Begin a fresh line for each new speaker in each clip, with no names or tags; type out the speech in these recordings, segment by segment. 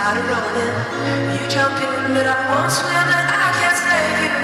started rolling. You jumped in, but I won't swim and I can't save you.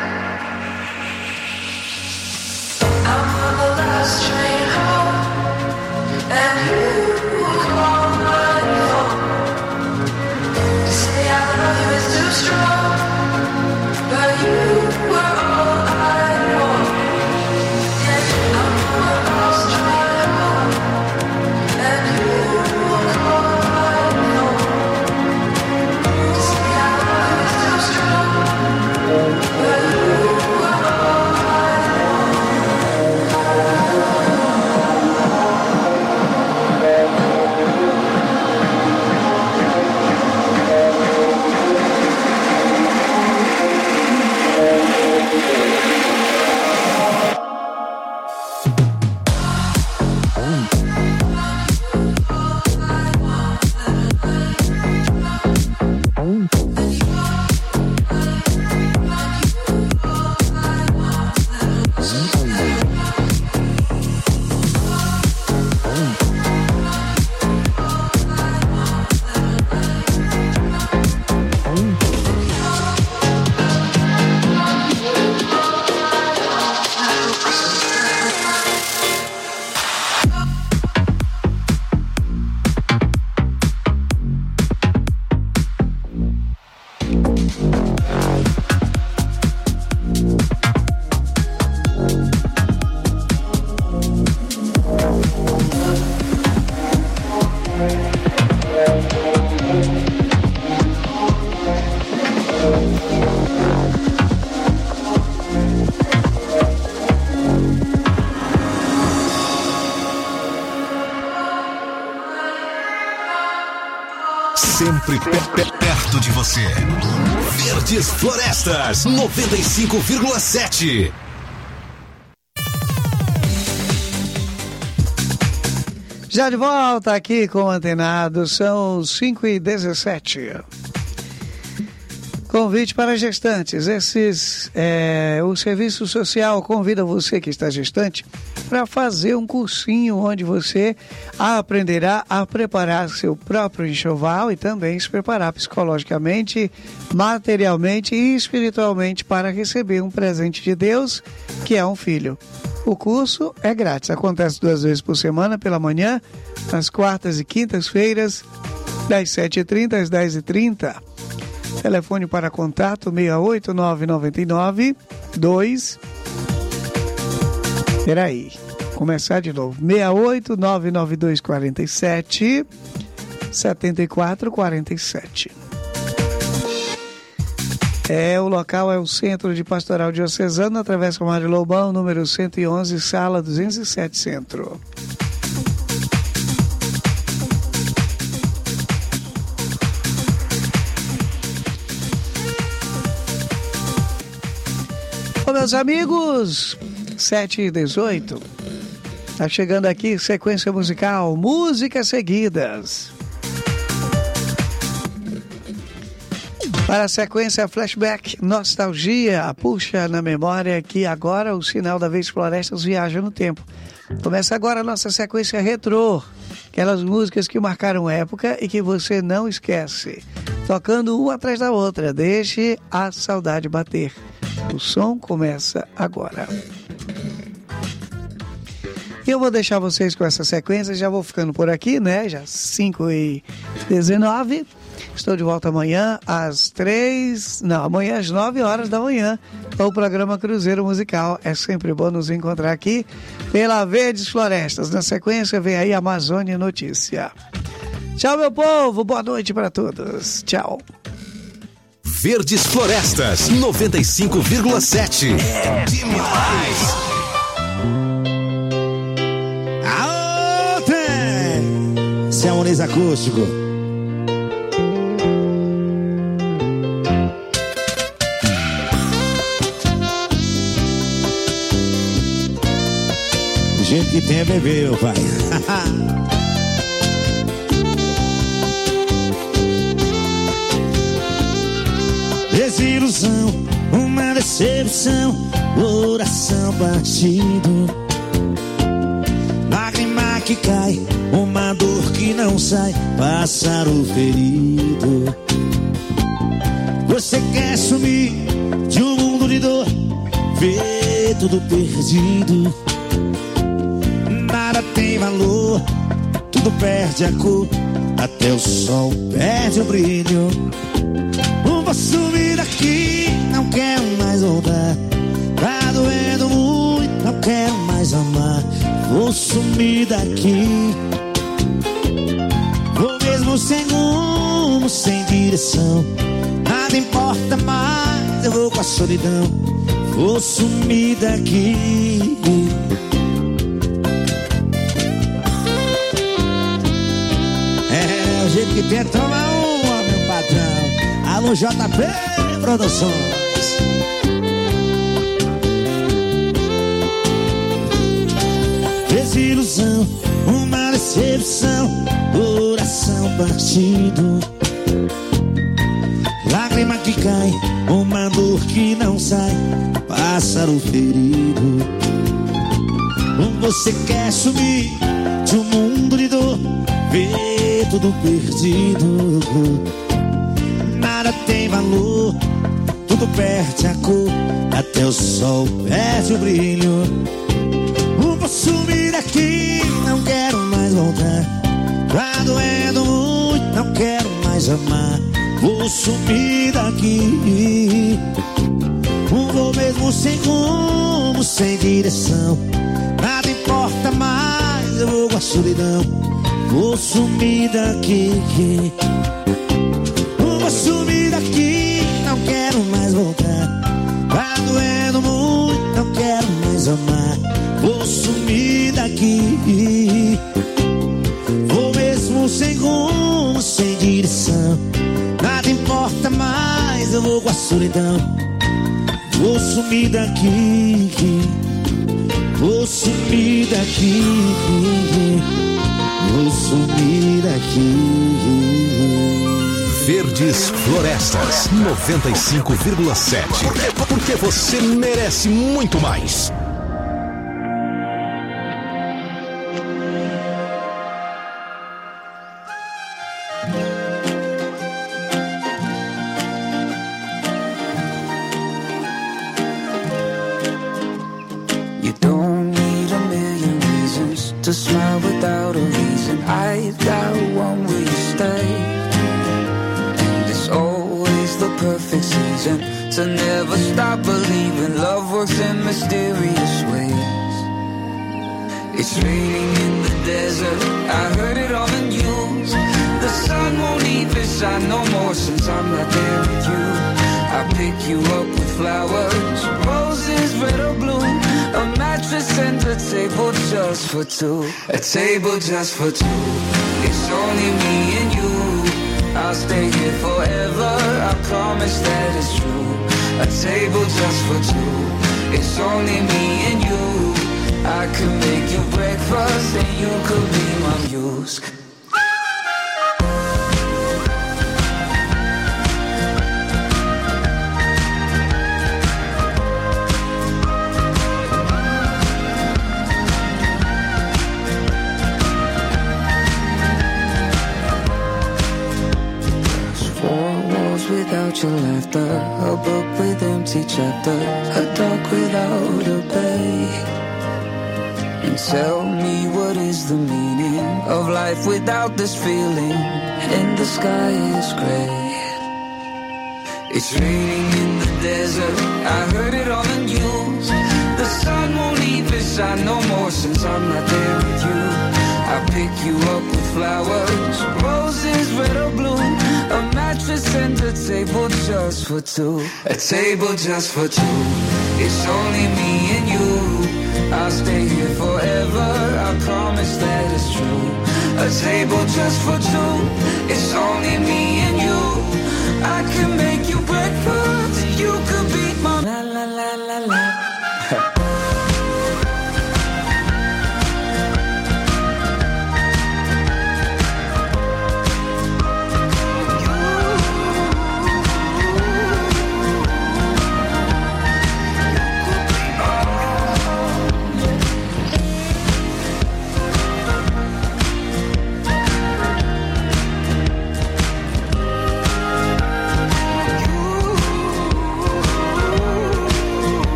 I'm on the last train home, and you call my phone. To say I love you is too strong, but you were all I want. Yeah, I'm on the last train home, and you call my phone. To say I love you is too strong, but you were all I want.
Sempre perto de você. Verdes Florestas 95,7.
Já de volta aqui com o Antenado, são 5h17. Convite para gestantes. O Serviço Social convida você que está gestante para fazer um cursinho onde você aprenderá a preparar seu próprio enxoval e também se preparar psicologicamente, materialmente e espiritualmente para receber um presente de Deus, que é um filho. O curso é grátis, acontece 2 vezes por semana, pela manhã, nas quartas e quintas-feiras, das 7h30 às 10h30. Telefone para contato 68999 2. Peraí, começar de novo. 6899247 7447. O local é o Centro de Pastoral Diocesano, através do Mário Lobão, número 111, sala 207, Centro. Ô, meus amigos, 7h18. Tá chegando aqui sequência musical, músicas seguidas. Para a sequência flashback, nostalgia, puxa na memória que agora o sinal da Verdes Florestas viaja no tempo. Começa agora a nossa sequência retrô, aquelas músicas que marcaram época e que você não esquece. Tocando uma atrás da outra, deixe a saudade bater. O som começa agora. Eu vou deixar vocês com essa sequência, já vou ficando por aqui, né? Já 5h19. Estou de volta amanhã amanhã às 9 horas da manhã, com o programa Cruzeiro Musical. É sempre bom nos encontrar aqui pela Verdes Florestas. Na sequência vem aí Amazônia Notícia. Tchau, meu povo, boa noite para todos. Tchau.
Verdes Florestas 95,7. É demais.
Aô, tem! Esse é um Muniz acústico. Do jeito que tem é beber, meu pai. Desilusão, uma decepção, coração partido, lágrima que cai, uma dor que que não sai, pássaro ferido. Você quer sumir de um mundo de dor, ver tudo perdido. Nada tem valor, tudo perde a cor, até o sol perde o brilho. Vou sumir daqui, não quero mais voltar. Tá doendo muito, não quero mais amar. Vou sumir daqui. Vou mesmo sem rumo, sem direção. Nada importa mais, eu vou com a solidão. Vou sumir daqui. É, o jeito que tem é tomar uma, meu patrão. Alô, JP Produções. Desilusão, uma decepção, coração partido. Lágrima que cai, uma dor que não sai, pássaro ferido. Você quer sumir de um mundo de dor, ver tudo perdido. Nada tem valor, tudo perde a cor, até o sol perde o brilho. Vou sumir daqui, não quero mais voltar. Tá doendo muito, não quero mais amar. Vou sumir daqui. Vou mesmo sem rumo, sem direção. Nada importa mais, eu vou com a solidão. Vou sumir daqui. Vou sumir daqui, não quero mais voltar. Tá doendo muito, não quero mais amar. Vou sumir daqui. Vou mesmo sem rumo, sem direção. Nada importa mais, eu vou com a solidão. Vou sumir daqui. Vou sumir daqui. Vou sumir daqui.
Verdes Florestas 95,7. Porque você merece muito mais.
To smile without a reason, I've got one, will you stay? And it's always the perfect season to never stop believing love works in mysterious ways. It's raining in the desert, I heard it on the news. The sun won't even shine no more since I'm not there with you. I pick you up with flowers, roses red or blue. A mattress and a table just for two. A table just for two. It's only me and you. I'll stay here forever, I promise that it's true. A table just for two. It's only me and you. I could make you breakfast and you could be my muse. Without your laughter, a book with empty chapters, a dog without a bay. And tell me, what is the meaning of life without this feeling? And the sky is gray. It's raining in the desert, I heard it on the news. The sun won't even shine no more since I'm not there with you. I pick you up with flowers, roses red or blue. A mattress and a table just for two. A table just for two. It's only me and you. I'll stay here forever, I promise that it's true. A table just for two. It's only me and you. I can make you breakfast, you could be my la la la la la.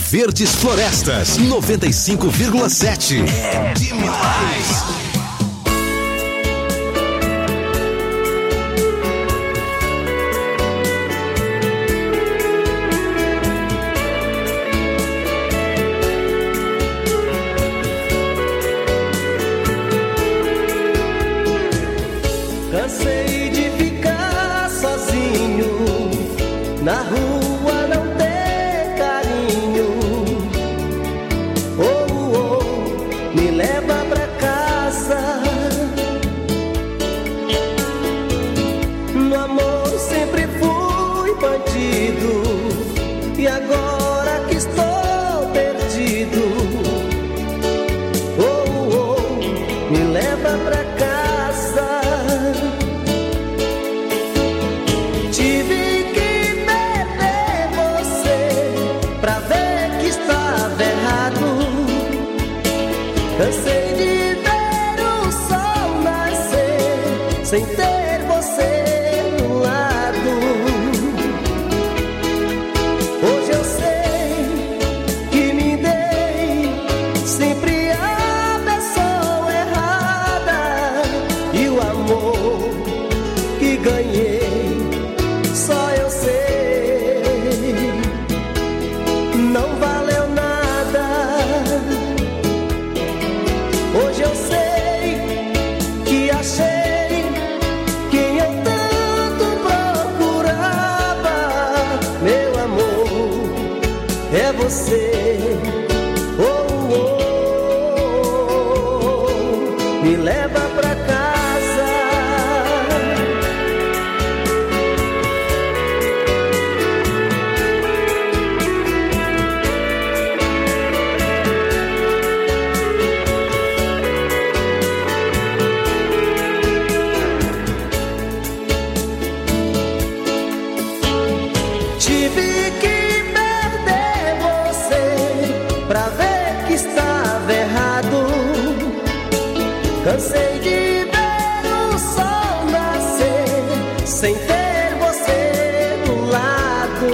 Verdes Florestas 95,7. É demais.
Cansei de ficar sozinho na rua, não ter carinho. Me leva pra casa. No amor sempre fui bandido e agora que estou perdido, me leva pra casa. Cansei de ver o sol nascer sem ter você do lado. Hoje eu sei que me dei sempre a pessoa errada, e o amor que ganhei só eu sei. Não valeu nada. Hoje eu sei que achei quem eu tanto procurava. Meu amor, é você. Me leva pra casa. Tive que perder você pra ver que estava errado. Cansei de ver o sol nascer sem ter você do lado.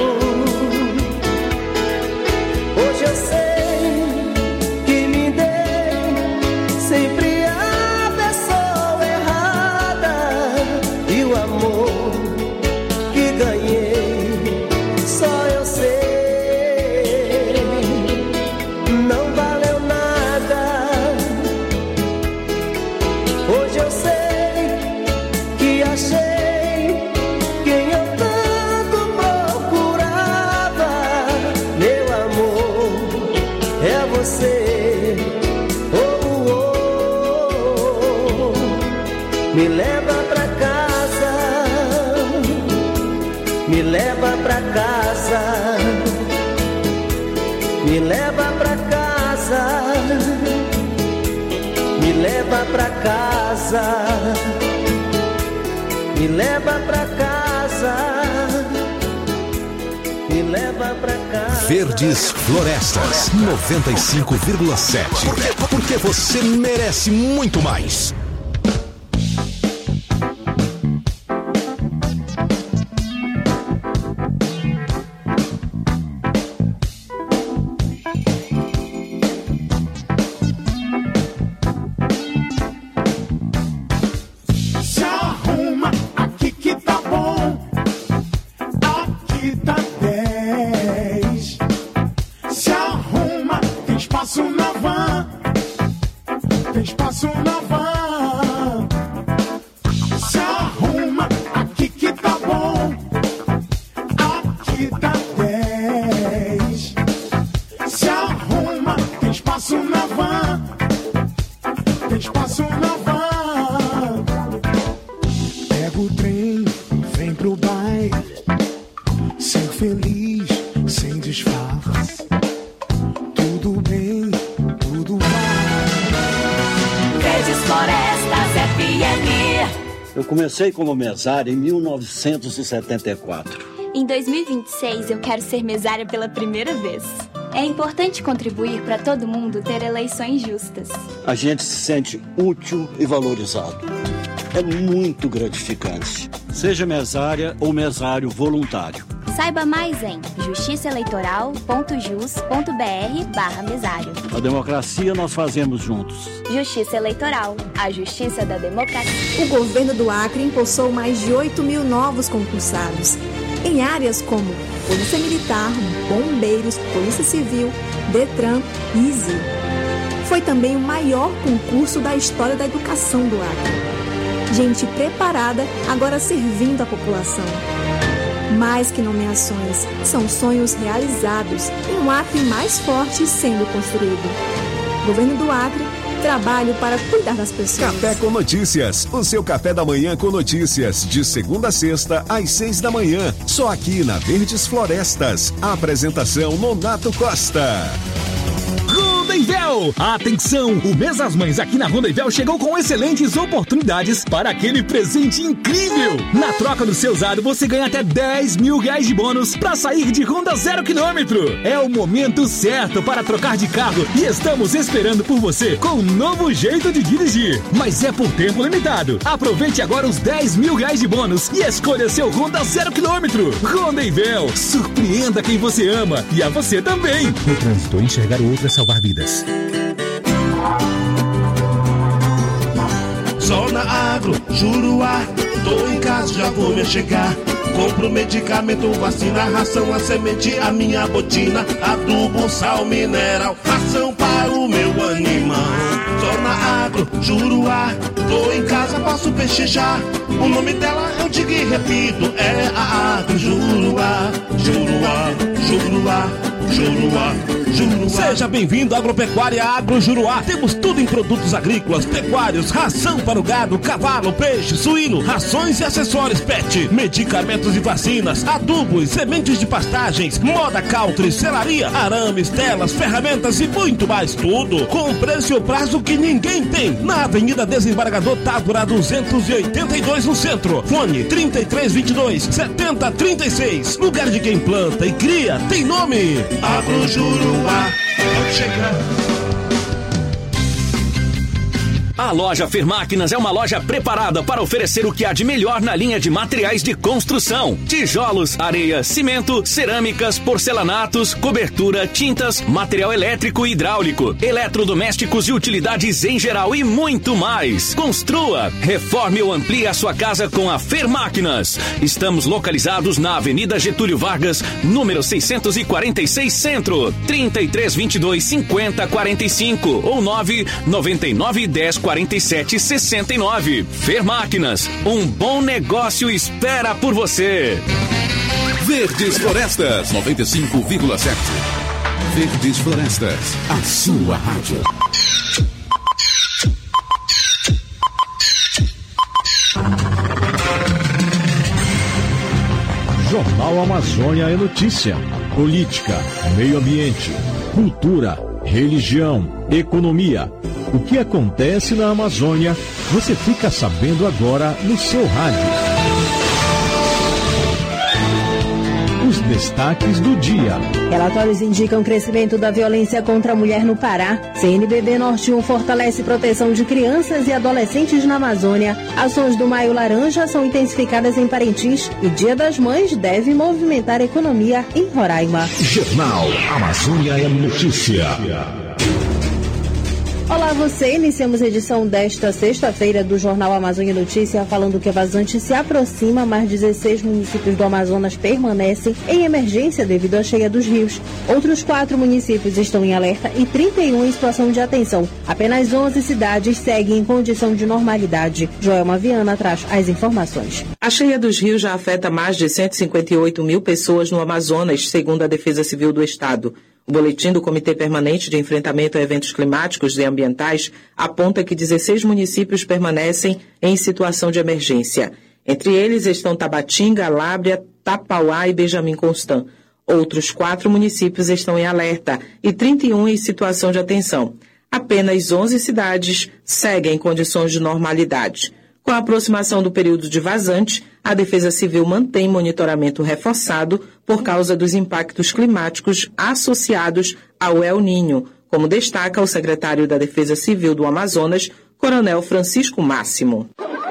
Hoje eu sei que me dei sempre a pessoa errada, e o amor que ganhei só eu sei. Não valeu nada. Hoje eu sei que achei quem eu tanto procurava. Meu amor, é você. Me leva pra casa. Me leva pra casa. Me leva pra casa. Me leva pra casa. Me leva pra casa. Me leva pra casa.
Verdes Florestas 95,7. Porque você merece muito mais.
Eu comecei como mesária em 1974.
Em 2026 eu quero ser mesária pela primeira vez. É importante contribuir para todo mundo ter eleições justas.
A gente se sente útil e valorizado. É muito gratificante. Seja mesária ou mesário voluntário.
Saiba mais em justiçaeleitoral.jus.br/mesário.
A democracia nós fazemos juntos.
Justiça Eleitoral, a justiça da democracia.
O governo do Acre impulsou mais de 8 mil novos concursados, em áreas como Polícia Militar, Bombeiros, Polícia Civil, Detran e ISIL. Foi também o maior concurso da história da educação do Acre. Gente preparada, agora servindo a população. Mais que nomeações, são sonhos realizados e um Acre mais forte sendo construído. Governo do Acre, trabalho para cuidar das pessoas.
Café com Notícias, o seu café da manhã com notícias, de segunda a sexta, às 6 da manhã, só aqui na Verdes Florestas. A apresentação Nonato Costa.
Rondevel! Atenção! O mês das mães aqui na Rondevel chegou com excelentes oportunidades para aquele presente incrível! Na troca do seu usado, você ganha até R$10 mil de bônus para sair de Honda 0 km. É o momento certo para trocar de carro e estamos esperando por você com um novo jeito de dirigir. Mas é por tempo limitado. Aproveite agora os R$10 mil de bônus e escolha seu Honda 0 km. Rondevel, surpreenda quem você ama e a você também. No trânsito, enxergar o outro é salvar vidas.
Zona Agro, Juruá, tô em casa, já vou me chegar. Compro medicamento, vacina, ração, a semente, a minha botina, adubo, sal, mineral, ração para o meu animal. Zona Agro, Juruá, tô em casa, posso pechinchar. O nome dela eu digo e repito, é a Agro, Juruá, Juruá, Juruá, Juruá. Seja bem-vindo à Agropecuária Agro Juruá. Temos tudo em produtos agrícolas, pecuários, ração para o gado, cavalo, peixe, suíno, rações e acessórios pet, medicamentos e vacinas, adubos, sementes de pastagens, moda country, selaria, arames, telas, ferramentas e muito mais. Tudo com preço e prazo que ninguém tem. Na Avenida Desembargador Távora 282 no centro. Fone 3322-7036. Lugar de quem planta e cria tem nome. Agro Juruá. Pode chegar.
A loja Fermáquinas é uma loja preparada para oferecer o que há de melhor na linha de materiais de construção: tijolos, areia, cimento, cerâmicas, porcelanatos, cobertura, tintas, material elétrico e hidráulico, eletrodomésticos e utilidades em geral e muito mais. Construa, reforme ou amplie a sua casa com a Fermáquinas. Estamos localizados na Avenida Getúlio Vargas, número 646 Centro, 3322-5045 ou 999104769. Fermáquinas, um bom negócio espera por você.
Verdes Florestas 95,7. Verdes Florestas, a sua rádio.
Jornal Amazônia é notícia. Política, meio ambiente, cultura, religião, economia. O que acontece na Amazônia, você fica sabendo agora no seu rádio. Os destaques do dia.
Relatórios indicam crescimento da violência contra a mulher no Pará. CNBB Norte 1 fortalece proteção de crianças e adolescentes na Amazônia. Ações do Maio Laranja são intensificadas em Parintins e Dia das Mães deve movimentar a economia em Roraima.
Jornal Amazônia é notícia.
Olá você, iniciamos a edição desta sexta-feira do Jornal Amazônia Notícia falando que a vazante se aproxima, mas 16 municípios do Amazonas permanecem em emergência devido à cheia dos rios. Outros 4 municípios estão em alerta e 31 em situação de atenção. Apenas 11 cidades seguem em condição de normalidade. Joelma Viana traz as informações.
A cheia dos rios já afeta mais de 158 mil pessoas no Amazonas, segundo a Defesa Civil do Estado. O boletim do Comitê Permanente de Enfrentamento a Eventos Climáticos e Ambientais aponta que 16 municípios permanecem em situação de emergência. Entre eles estão Tabatinga, Lábrea, Tapauá e Benjamin Constant. Outros 4 municípios estão em alerta e 31 em situação de atenção. Apenas 11 cidades seguem em condições de normalidade. Com a aproximação do período de vazante, a Defesa Civil mantém monitoramento reforçado por causa dos impactos climáticos associados ao El Niño, como destaca o secretário da Defesa Civil do Amazonas, Coronel Francisco Máximo.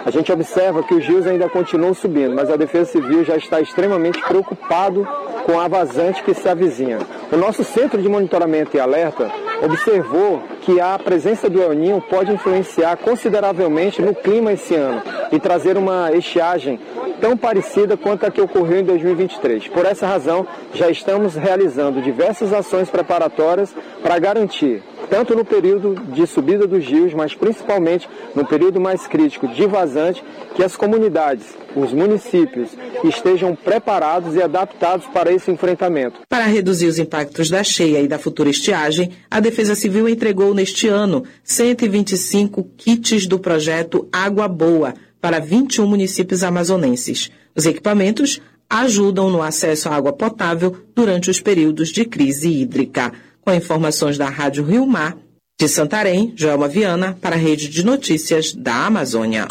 A gente observa que os rios ainda continuam subindo, mas a Defesa Civil já está extremamente preocupado com a vazante que se avizinha. O nosso Centro de Monitoramento e Alerta observou que a presença do El Niño pode influenciar consideravelmente no clima esse ano e trazer uma estiagem tão parecida quanto a que ocorreu em 2023. Por essa razão, já estamos realizando diversas ações preparatórias para garantir, tanto no período de subida dos rios, mas principalmente no período mais crítico de vazante, que as comunidades, os municípios estejam preparados e adaptados para esse enfrentamento.
Para reduzir os impactos da cheia e da futura estiagem, a Defesa Civil entregou neste ano 125 kits do projeto Água Boa para 21 municípios amazonenses. Os equipamentos ajudam no acesso à água potável durante os períodos de crise hídrica. Com informações da Rádio Rio Mar, de Santarém, Joelma Viana, para a Rede de Notícias da Amazônia.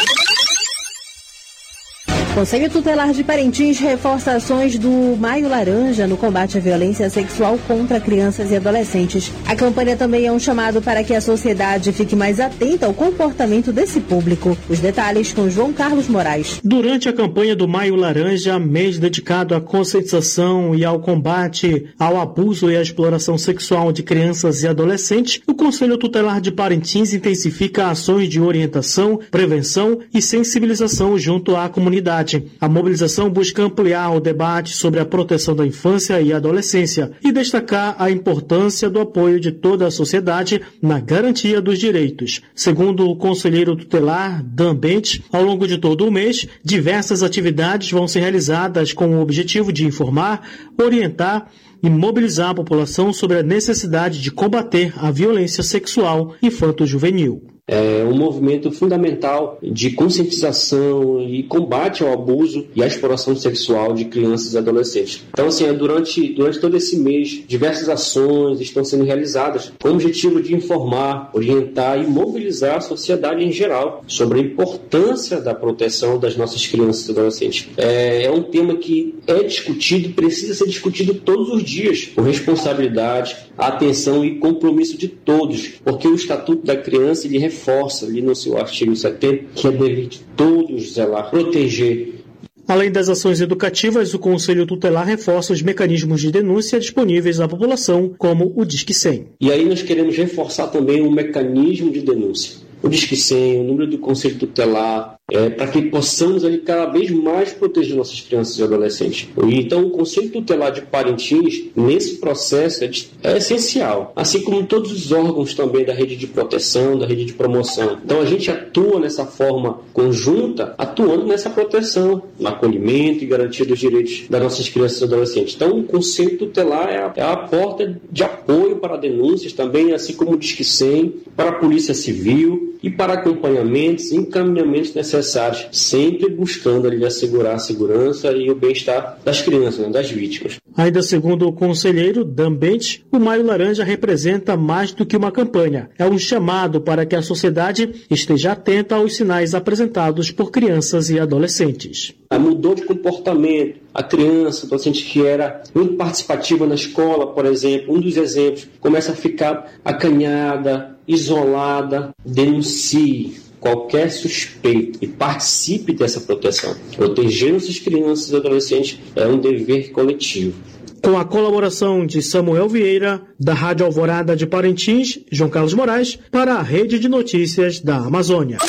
O Conselho Tutelar de Parintins reforça ações do Maio Laranja no combate à violência sexual contra crianças e adolescentes. A campanha também é um chamado para que a sociedade fique mais atenta ao comportamento desse público. Os detalhes com João Carlos Moraes.
Durante a campanha do Maio Laranja, mês dedicado à conscientização e ao combate ao abuso e à exploração sexual de crianças e adolescentes, o Conselho Tutelar de Parintins intensifica ações de orientação, prevenção e sensibilização junto à comunidade. A mobilização busca ampliar o debate sobre a proteção da infância e adolescência e destacar a importância do apoio de toda a sociedade na garantia dos direitos. Segundo o conselheiro tutelar Dan Bent, ao longo de todo o mês, diversas atividades vão ser realizadas com o objetivo de informar, orientar e mobilizar a população sobre a necessidade de combater a violência sexual infanto-juvenil.
É um movimento fundamental de conscientização e combate ao abuso e à exploração sexual de crianças e adolescentes. Então, assim, durante todo esse mês, diversas ações estão sendo realizadas com o objetivo de informar, orientar e mobilizar a sociedade em geral sobre a importância da proteção das nossas crianças e adolescentes. É um tema que é discutido, precisa ser discutido todos os dias, com responsabilidade, atenção e compromisso de todos, porque o Estatuto da Criança ele reforça ali no seu artigo 70 que é dever de todos zelar, proteger.
Além das ações educativas, o Conselho Tutelar reforça os mecanismos de denúncia disponíveis à população, como o Disque 100.
E aí nós queremos reforçar também o mecanismo de denúncia. O Disque 100, o número do Conselho Tutelar, para que possamos ali cada vez mais proteger nossas crianças e adolescentes. Então, o Conselho Tutelar de Parintins, nesse processo, é essencial, assim como todos os órgãos também da rede de proteção, da rede de promoção. Então, a gente atua nessa forma conjunta, atuando nessa proteção, no acolhimento e garantia dos direitos das nossas crianças e adolescentes. Então, o Conselho Tutelar é a porta de apoio para denúncias também, assim como o Disque 100, para a Polícia Civil e para acompanhamentos e encaminhamentos necessários, sempre buscando ali assegurar a segurança e o bem-estar das crianças, das vítimas.
Ainda segundo o conselheiro Dan Bent, o Maio Laranja representa mais do que uma campanha. É um chamado para que a sociedade esteja atenta aos sinais apresentados por crianças e adolescentes.
Mudou de comportamento. A criança, a adolescente que era muito participativa na escola, por exemplo, um dos exemplos, começa a ficar acanhada, isolada. Denuncie qualquer suspeito e participe dessa proteção. Proteger nossas crianças e adolescentes é um dever coletivo.
Com a colaboração de Samuel Vieira, da Rádio Alvorada de Parintins, João Carlos Moraes, para a Rede de Notícias da Amazônia.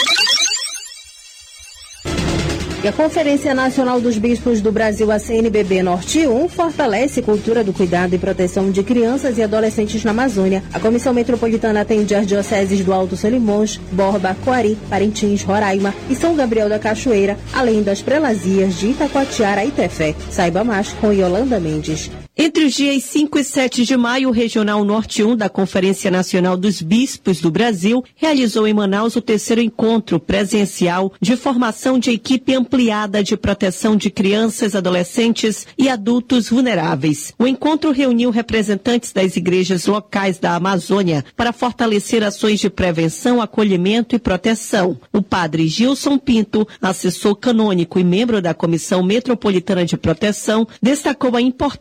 E a Conferência Nacional dos Bispos do Brasil, a CNBB Norte 1, fortalece a cultura do cuidado e proteção de crianças e adolescentes na Amazônia. A Comissão Metropolitana atende as dioceses do Alto Solimões, Borba, Coari, Parintins, Roraima e São Gabriel da Cachoeira, além das prelazias de Itacoatiara e Tefé. Saiba mais com Yolanda Mendes.
Entre os dias 5 e 7 de maio, o Regional Norte 1 da Conferência Nacional dos Bispos do Brasil realizou em Manaus o 3º encontro presencial de formação de equipe ampliada de proteção de crianças, adolescentes e adultos vulneráveis. O encontro reuniu representantes das igrejas locais da Amazônia para fortalecer ações de prevenção, acolhimento e proteção. O padre Gilson Pinto, assessor canônico e membro da Comissão Metropolitana de Proteção, destacou a importância de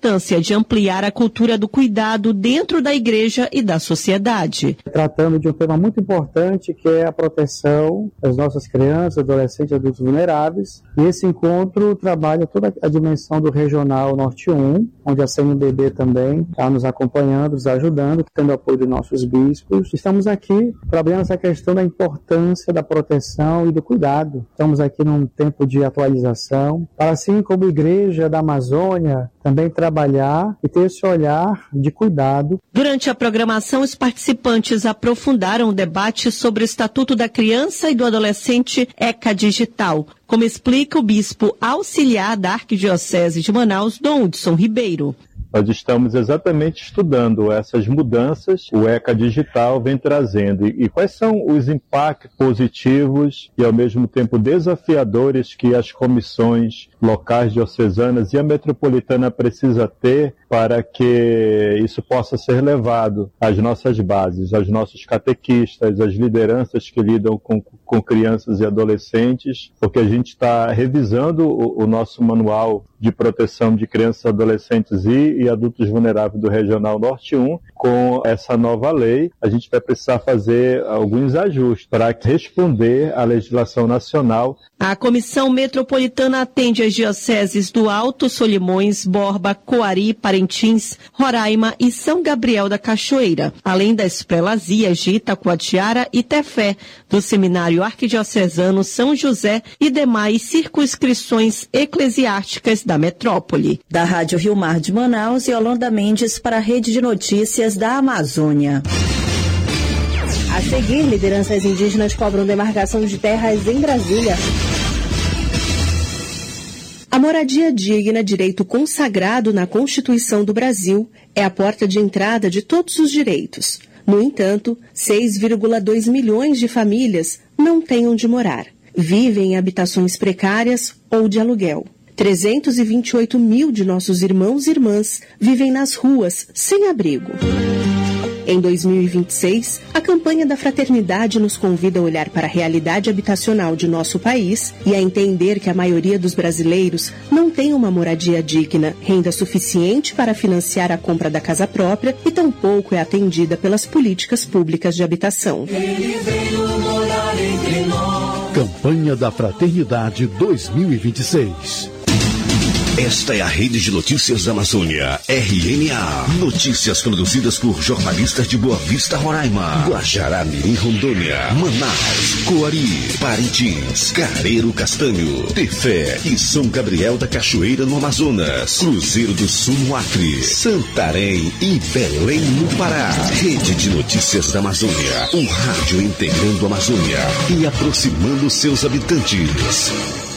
pretende ampliar a cultura do cuidado dentro da igreja e da sociedade.
Tratando de um tema muito importante, que é a proteção das nossas crianças, adolescentes e adultos vulneráveis. E esse encontro trabalha toda a dimensão do Regional Norte 1, onde a CNBB também está nos acompanhando, nos ajudando, tendo apoio dos nossos bispos. Estamos aqui trabalhando essa questão da importância da proteção e do cuidado. Estamos aqui num tempo de atualização, para assim como igreja da Amazônia, também trabalhar e ter esse olhar de cuidado.
Durante a programação, os participantes aprofundaram o debate sobre o Estatuto da Criança e do Adolescente ECA Digital, como explica o bispo auxiliar da Arquidiocese de Manaus, Dom Hudson Ribeiro.
Nós estamos exatamente estudando essas mudanças, o ECA Digital vem trazendo, e quais são os impactos positivos e ao mesmo tempo desafiadores que as comissões locais diocesanas e a metropolitana precisa ter para que isso possa ser levado às nossas bases, aos nossos catequistas, às lideranças que lidam com crianças e adolescentes, porque a gente está revisando o nosso manual de proteção de crianças, adolescentes e adultos vulneráveis do Regional Norte 1. Com essa nova lei, a gente vai precisar fazer alguns ajustes para responder à legislação nacional.
A Comissão Metropolitana atende as dioceses do Alto, Solimões, Borba, Coari, Parintins, Roraima e São Gabriel da Cachoeira, além das prelazias de Itacoatiara e Tefé, do Seminário Arquidiocesano São José e demais circunscrições eclesiásticas da metrópole.
Da Rádio Rio Mar de Manaus, Yolanda Mendes para a Rede de Notícias da Amazônia.
A seguir, lideranças indígenas cobram demarcação de terras em Brasília. A moradia digna, direito consagrado na Constituição do Brasil, é a porta de entrada de todos os direitos. No entanto, 6,2 milhões de famílias não têm onde morar. Vivem em habitações precárias ou de aluguel. 328 mil de nossos irmãos e irmãs vivem nas ruas, sem abrigo. Em 2026, a campanha da Fraternidade nos convida a olhar para a realidade habitacional de nosso país e a entender que a maioria dos brasileiros não tem uma moradia digna, renda suficiente para financiar a compra da casa própria e tampouco é atendida pelas políticas públicas de habitação.
Ele veio morar entre nós.
Campanha da Fraternidade 2026.
Esta é a Rede de Notícias da Amazônia, RNA. Notícias produzidas por jornalistas de Boa Vista, Roraima, Guajará-Mirim, Rondônia, Manaus, Coari, Parintins, Careiro Castanho, Tefé e São Gabriel da Cachoeira, no Amazonas, Cruzeiro do Sul, no Acre, Santarém e Belém, no Pará. Rede de Notícias da Amazônia, um rádio integrando a Amazônia e aproximando seus habitantes.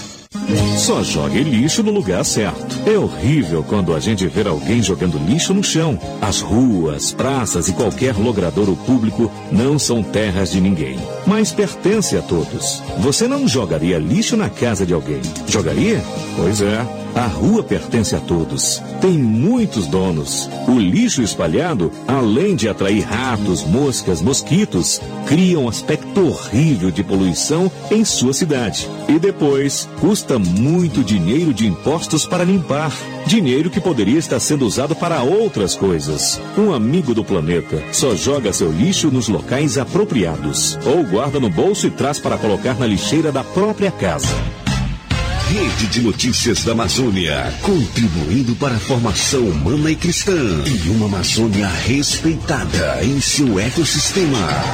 Só jogue lixo no lugar certo. É horrível quando a gente vê alguém jogando lixo no chão. As ruas, praças e qualquer logradouro público não são terras de ninguém, mas pertence a todos. Você não jogaria lixo na casa de alguém, jogaria? Pois é. A rua pertence a todos. Tem muitos donos. O lixo espalhado, além de atrair ratos, moscas, mosquitos, cria um aspecto horrível de poluição em sua cidade. E depois, custa muito dinheiro de impostos para limpar. Dinheiro que poderia estar sendo usado para outras coisas. Um amigo do planeta só joga seu lixo nos locais apropriados. Ou guarda no bolso e traz para colocar na lixeira da própria casa.
Rede de Notícias da Amazônia, contribuindo para a formação humana e cristã e uma Amazônia respeitada em seu ecossistema.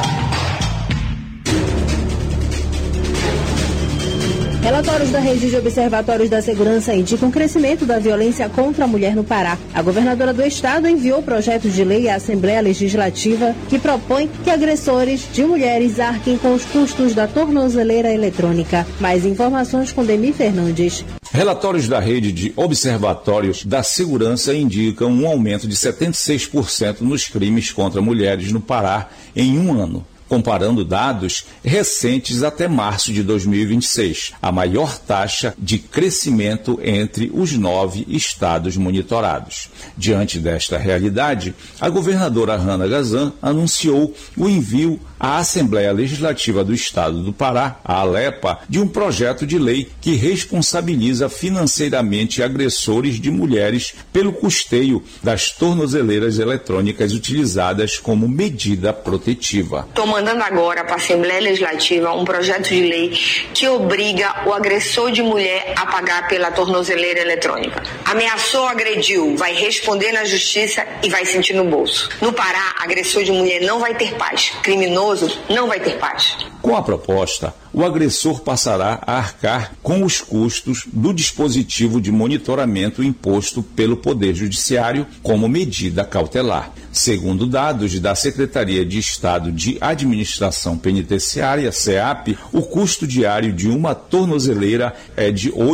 Relatórios da Rede de Observatórios da Segurança indicam o crescimento da violência contra a mulher no Pará. A governadora do estado enviou projeto de lei à Assembleia Legislativa que propõe que agressores de mulheres arquem com os custos da tornozeleira eletrônica. Mais informações com Demi Fernandes.
Relatórios da Rede de Observatórios da Segurança indicam um aumento de 76% nos crimes contra mulheres no Pará em um ano. comparando dados recentes até março de 2026, a maior taxa de crescimento entre os 9 estados monitorados. Diante desta realidade, a governadora Hanna Gazan anunciou o envio à Assembleia Legislativa do Estado do Pará, a ALEPA, de um projeto de lei que responsabiliza financeiramente agressores de mulheres pelo custeio das tornozeleiras eletrônicas utilizadas como medida protetiva.
Estou mandando agora para a Assembleia Legislativa um projeto de lei que obriga o agressor de mulher a pagar pela tornozeleira eletrônica. Ameaçou, agrediu, vai responder na justiça e vai sentir no bolso. No Pará, agressor de mulher não vai ter paz. Criminoso não vai ter paz.
Com a proposta, o agressor passará a arcar com os custos do dispositivo de monitoramento imposto pelo Poder Judiciário como medida cautelar. Segundo dados da Secretaria de Estado de Administração Penitenciária, SEAP, o custo diário de uma tornozeleira é de R$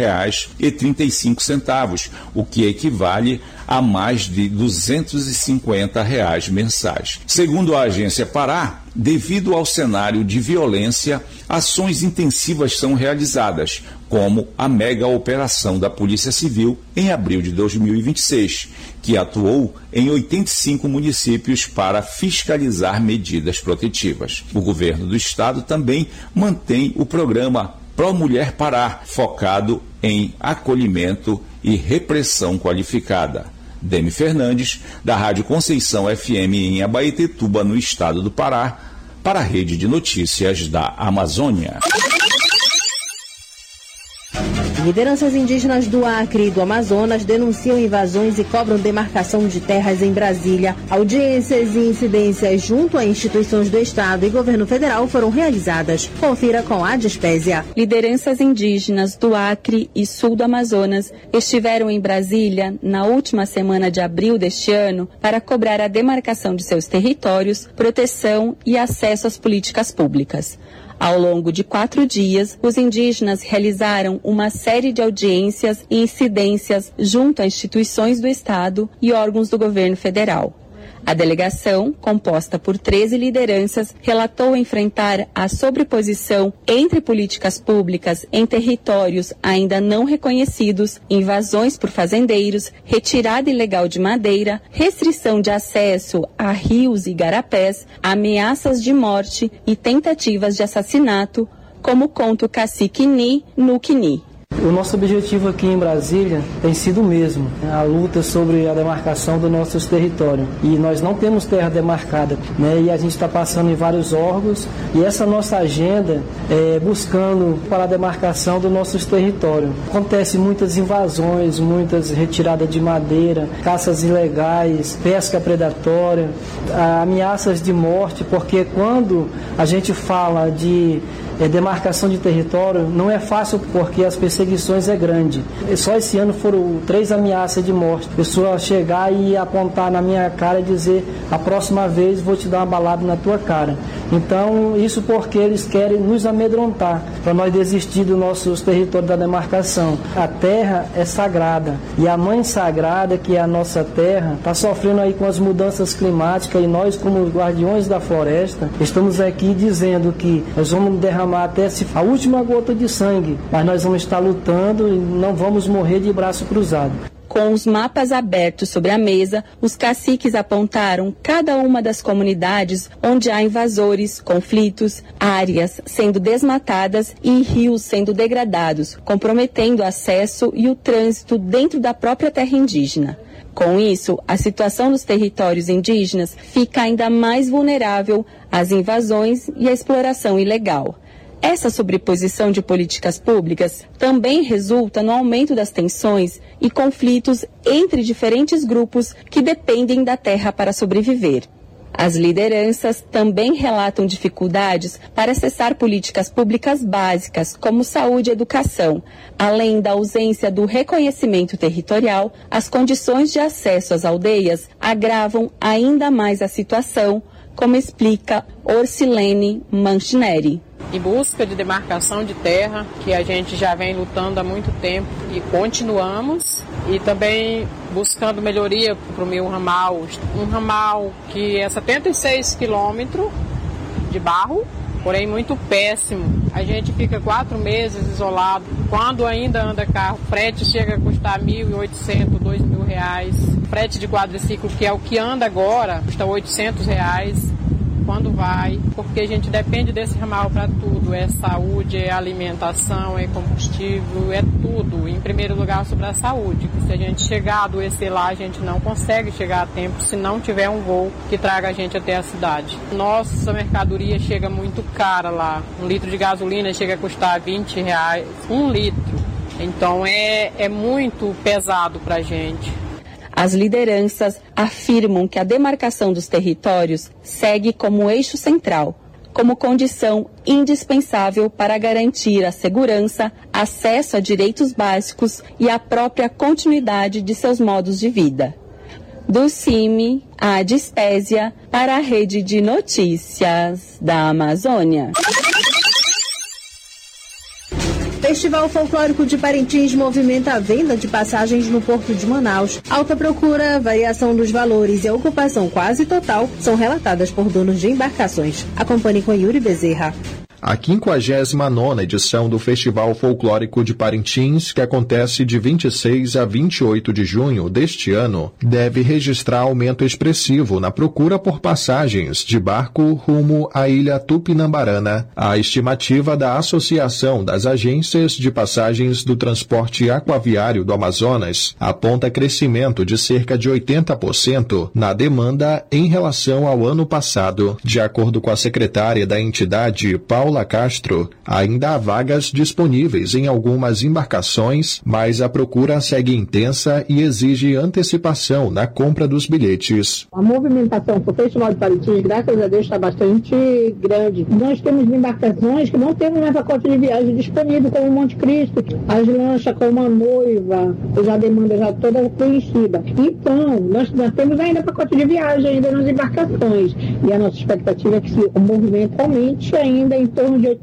8,35, o que equivale a mais de R$ 250 mensais. Segundo a Agência Pará, devido ao cenário de violência, ações intensivas são realizadas, como a mega operação da Polícia Civil em abril de 2026, que atuou em 85 municípios para fiscalizar medidas protetivas. O governo do estado também mantém o programa Pro Mulher Pará, focado em acolhimento e repressão qualificada. Demi Fernandes, da Rádio Conceição FM em Abaetetuba, no estado do Pará, para a Rede de Notícias da Amazônia.
Lideranças indígenas do Acre e do Amazonas denunciam invasões e cobram demarcação de terras em Brasília. Audiências e incidências junto a instituições do Estado e governo federal foram realizadas. Confira com a Dispésia.
Lideranças indígenas do Acre e sul do Amazonas estiveram em Brasília na última semana de abril deste ano para cobrar a demarcação de seus territórios, proteção e acesso às políticas públicas. Ao longo de 4 dias, os indígenas realizaram uma série de audiências e incidências junto a instituições do Estado e órgãos do governo federal. A delegação, composta por 13 lideranças, relatou enfrentar a sobreposição entre políticas públicas em territórios ainda não reconhecidos, invasões por fazendeiros, retirada ilegal de madeira, restrição de acesso a rios e igarapés, ameaças de morte e tentativas de assassinato, como conta o cacique Ni Nukini.
O nosso objetivo aqui em Brasília tem sido o mesmo, a luta sobre a demarcação dos nossos territórios. E nós não temos terra demarcada, né? E a gente está passando em vários órgãos e essa nossa agenda é buscando para a demarcação dos nossos territórios. Acontece muitas invasões, muitas retiradas de madeira, caças ilegais, pesca predatória, ameaças de morte, porque quando a gente fala de demarcação de território, não é fácil porque as perseguições é grande. Só esse ano foram 3 ameaças de morte. A pessoa chegar e apontar na minha cara e dizer: a próxima vez vou te dar uma balada na tua cara. Então, isso porque eles querem nos amedrontar, para nós desistir dos nossos territórios da demarcação. A terra é sagrada e a mãe sagrada, que é a nossa terra, está sofrendo aí com as mudanças climáticas e nós, como guardiões da floresta, estamos aqui dizendo que nós vamos derramar até a última gota de sangue, mas nós vamos estar lutando e não vamos morrer de braço cruzado.
Com os mapas abertos sobre a mesa, os caciques apontaram cada uma das comunidades onde há invasores, conflitos, áreas sendo desmatadas e rios sendo degradados, comprometendo o acesso e o trânsito dentro da própria terra indígena. Com isso, a situação dos territórios indígenas fica ainda mais vulnerável às invasões e à exploração ilegal. Essa sobreposição de políticas públicas também resulta no aumento das tensões e conflitos entre diferentes grupos que dependem da terra para sobreviver. As lideranças também relatam dificuldades para acessar políticas públicas básicas, como saúde e educação. Além da ausência do reconhecimento territorial, as condições de acesso às aldeias agravam ainda mais a situação, como explica Orsilene Manchineri.
Em busca de demarcação de terra, que a gente já vem lutando há muito tempo e continuamos, e também buscando melhoria para o meu ramal, um ramal que é 76 quilômetros de barro, porém muito péssimo. A gente fica 4 meses isolado. Quando ainda anda carro, frete chega a custar R$1.800, R$2.000. Frete de quadriciclo, que é o que anda agora, custa R$800. Quando vai, porque a gente depende desse ramal para tudo, é saúde, é alimentação, é combustível, é tudo. Em primeiro lugar, sobre a saúde, que se a gente chegar a adoecer lá, a gente não consegue chegar a tempo se não tiver um voo que traga a gente até a cidade. Nossa mercadoria chega muito cara lá, 1 litro de gasolina chega a custar R$20, 1 litro, então é muito pesado para a gente.
As lideranças afirmam que a demarcação dos territórios segue como eixo central, como condição indispensável para garantir a segurança, acesso a direitos básicos e a própria continuidade de seus modos de vida. Do CIMI, a Dispésia, para a Rede de Notícias da Amazônia.
Festival Folclórico de Parintins movimenta a venda de passagens no Porto de Manaus. Alta procura, variação dos valores e a ocupação quase total são relatadas por donos de embarcações. Acompanhe com Yuri Bezerra.
A 59ª edição do Festival Folclórico de Parintins, que acontece de 26 a 28 de junho deste ano, deve registrar aumento expressivo na procura por passagens de barco rumo à ilha Tupinambarana. A estimativa da Associação das Agências de Passagens do Transporte Aquaviário do Amazonas aponta crescimento de cerca de 80% na demanda em relação ao ano passado. De acordo com a secretária da entidade, Paula Castro, ainda há vagas disponíveis em algumas embarcações, mas a procura segue intensa e exige antecipação na compra dos bilhetes.
A movimentação para o Festival de Parintins, graças a Deus, está bastante grande. Nós temos embarcações que não temos mais pacote de viagem disponível, como o Monte Cristo, as lanchas como a Noiva, a demanda já toda preenchida. Então, nós temos ainda pacote de viagem ainda nas embarcações. E a nossa expectativa é que o movimento aumente ainda em torno de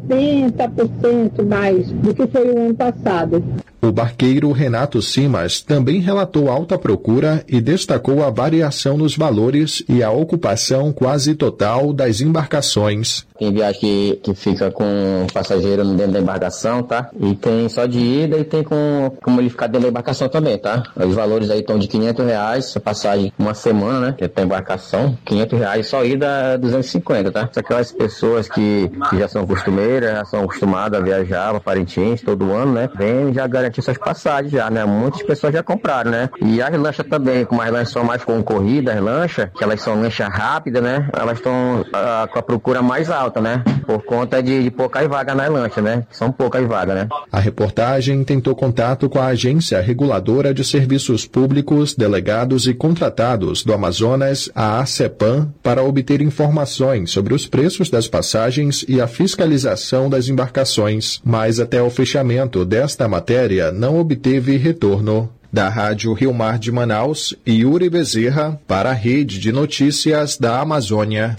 80% mais do que foi o ano passado.
O barqueiro Renato Simas também relatou alta procura e destacou a variação nos valores e a ocupação quase total das embarcações.
Tem viagem que fica com passageiro dentro da embarcação, tá? E tem só de ida e tem como ele ficar dentro da embarcação também, tá? Os valores aí estão de R$500, a passagem uma semana, né? Que tem embarcação, R$500, só ida 250, tá? Só que aquelas pessoas que já são costumeiras, já são acostumadas a viajar para Parintins todo ano, né? Vem já garantir suas passagens já, né? Muitas pessoas já compraram, né? E as lanchas também, como as lanchas são mais concorridas, as lanchas, que elas são lanchas rápidas, né? Elas estão com a procura mais alta, né? Por conta de poucas vagas nas lanchas, né? São poucas vagas, né?
A reportagem tentou contato com a Agência Reguladora de Serviços Públicos, Delegados e Contratados do Amazonas, a ACEPAM, para obter informações sobre os preços das passagens e a fiscalização das embarcações, mas até o fechamento desta matéria não obteve retorno. Da Rádio Rio Mar de Manaus, Yuri Bezerra, para a Rede de Notícias da Amazônia.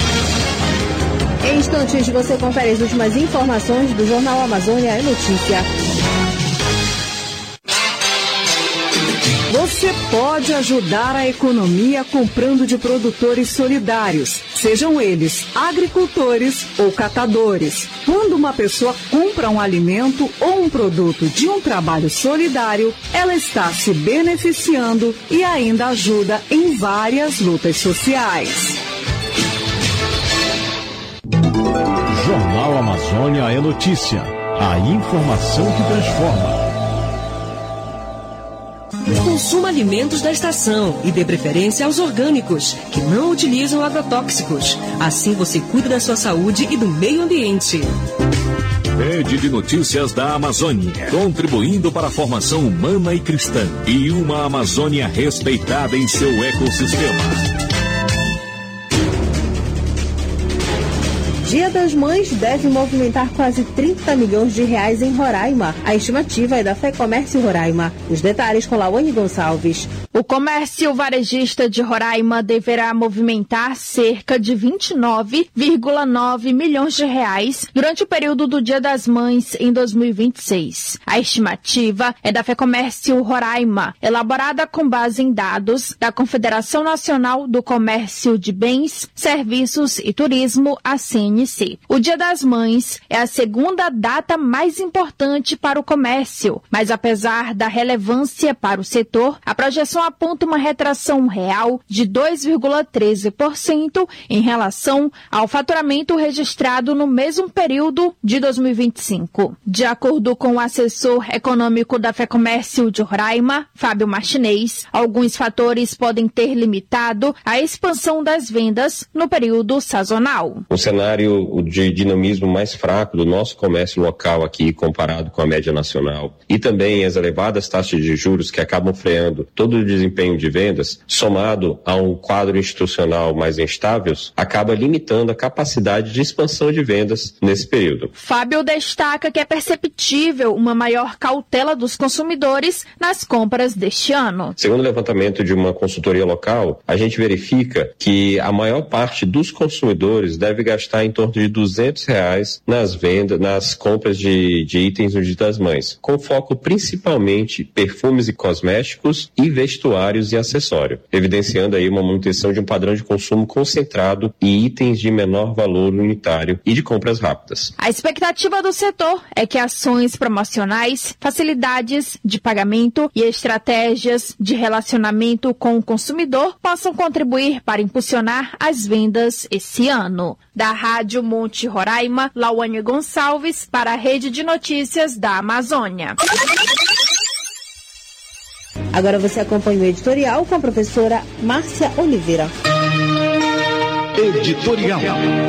Em instantes você confere as últimas informações do Jornal Amazônia é Notícia.
Você pode ajudar a economia comprando de produtores solidários, sejam eles agricultores ou catadores. Quando uma pessoa compra um alimento ou um produto de um trabalho solidário, ela está se beneficiando e ainda ajuda em várias lutas sociais.
Jornal Amazônia é notícia. A informação que transforma.
Consuma alimentos da estação e dê preferência aos orgânicos, que não utilizam agrotóxicos. Assim você cuida da sua saúde e do meio ambiente.
Rede de Notícias da Amazônia, contribuindo para a formação humana e cristã e uma Amazônia respeitada em seu ecossistema.
Dia das Mães deve movimentar quase 30 milhões de reais em Roraima. A estimativa é da FEComércio Roraima. Os detalhes com Lawane Gonçalves.
O comércio varejista de Roraima deverá movimentar cerca de 29,9 milhões de reais durante o período do Dia das Mães em 2026. A estimativa é da FEComércio Roraima, elaborada com base em dados da Confederação Nacional do Comércio de Bens, Serviços e Turismo, a CNT. ONC. O Dia das Mães é a segunda data mais importante para o comércio, mas apesar da relevância para o setor, a projeção aponta uma retração real de 2,13% em relação ao faturamento registrado no mesmo período de 2025. De acordo com o assessor econômico da Fecomércio de Roraima, Fábio Martinez, alguns fatores podem ter limitado a expansão das vendas no período sazonal.
O cenário de dinamismo mais fraco do nosso comércio local aqui comparado com a média nacional e também as elevadas taxas de juros que acabam freando todo o desempenho de vendas, somado a um quadro institucional mais instável, acaba limitando a capacidade de expansão de vendas nesse período.
Fábio destaca que é perceptível uma maior cautela dos consumidores nas compras deste ano.
Segundo o levantamento de uma consultoria local, a gente verifica que a maior parte dos consumidores deve gastar em torno de R$200 nas vendas, nas compras de itens no Dia das Mães, com foco principalmente perfumes e cosméticos e vestuários e acessórios, evidenciando aí uma manutenção de um padrão de consumo concentrado em itens de menor valor unitário e de compras rápidas.
A expectativa do setor é que ações promocionais, facilidades de pagamento e estratégias de relacionamento com o consumidor possam contribuir para impulsionar as vendas esse ano. Da Rádio Monte Roraima, Lauane Gonçalves, para a Rede de Notícias da Amazônia.
Agora você acompanha o editorial com a professora Márcia Oliveira.
Editorial.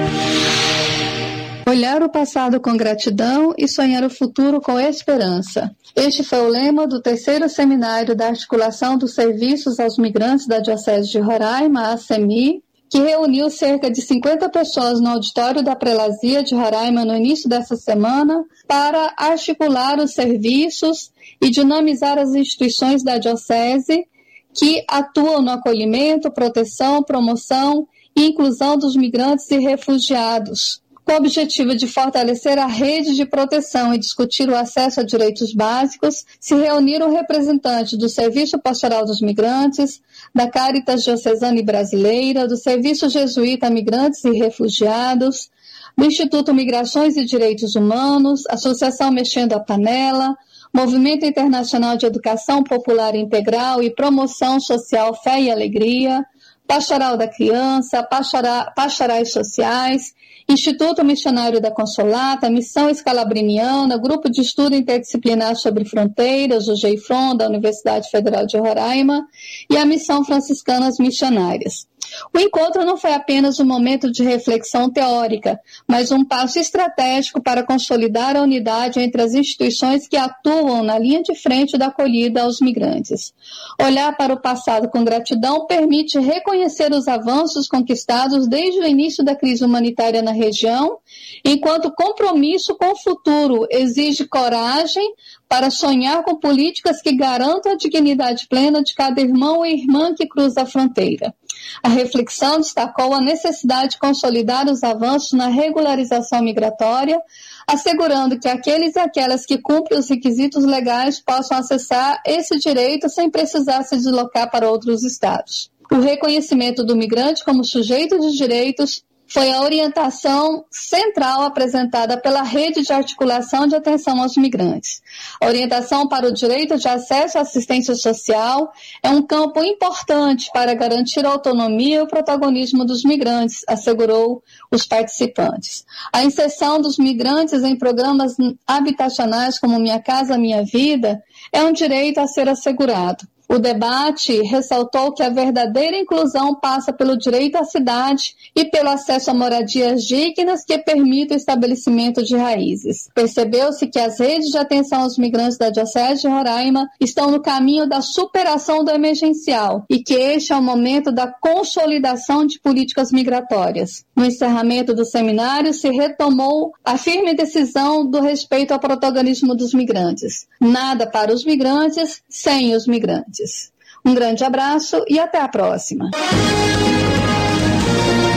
Olhar o passado com gratidão e sonhar o futuro com esperança. Este foi o lema do 3º Seminário da Articulação dos Serviços aos Migrantes da Diocese de Roraima, a ACMI, que reuniu cerca de 50 pessoas no auditório da Prelazia de Roraima no início dessa semana para articular os serviços e dinamizar as instituições da Diocese que atuam no acolhimento, proteção, promoção e inclusão dos migrantes e refugiados, com o objetivo de fortalecer a rede de proteção e discutir o acesso a direitos básicos, se reuniram representantes do Serviço Pastoral dos Migrantes, da Caritas Diocesana e Brasileira, do Serviço Jesuíta Migrantes e Refugiados, do Instituto Migrações e Direitos Humanos, Associação Mexendo a Panela, Movimento Internacional de Educação Popular Integral e Promoção Social Fé e Alegria, Pastoral da Criança, Pastorais Sociais, Instituto Missionário da Consolata, Missão Escalabriniana, Grupo de Estudo Interdisciplinar sobre Fronteiras, o GEIFRON, da Universidade Federal de Roraima, e a Missão Franciscanas Missionárias. O encontro não foi apenas um momento de reflexão teórica, mas um passo estratégico para consolidar a unidade entre as instituições que atuam na linha de frente da acolhida aos migrantes. Olhar para o passado com gratidão permite reconhecer os avanços conquistados desde o início da crise humanitária na região, enquanto compromisso com o futuro exige coragem para sonhar com políticas que garantam a dignidade plena de cada irmão e irmã que cruza a fronteira. A reflexão destacou a necessidade de consolidar os avanços na regularização migratória, assegurando que aqueles e aquelas que cumprem os requisitos legais possam acessar esse direito sem precisar se deslocar para outros estados. O reconhecimento do migrante como sujeito de direitos foi a orientação central apresentada pela Rede de Articulação de Atenção aos Migrantes. A orientação para o direito de acesso à assistência social é um campo importante para garantir a autonomia e o protagonismo dos migrantes, assegurou os participantes. A inserção dos migrantes em programas habitacionais como Minha Casa Minha Vida é um direito a ser assegurado. O debate ressaltou que a verdadeira inclusão passa pelo direito à cidade e pelo acesso a moradias dignas que permitam o estabelecimento de raízes. Percebeu-se que as redes de atenção aos migrantes da Diocese de Roraima estão no caminho da superação do emergencial e que este é o momento da consolidação de políticas migratórias. No encerramento do seminário, se retomou a firme decisão do respeito ao protagonismo dos migrantes. Nada para os migrantes sem os migrantes. Um grande abraço e até a próxima.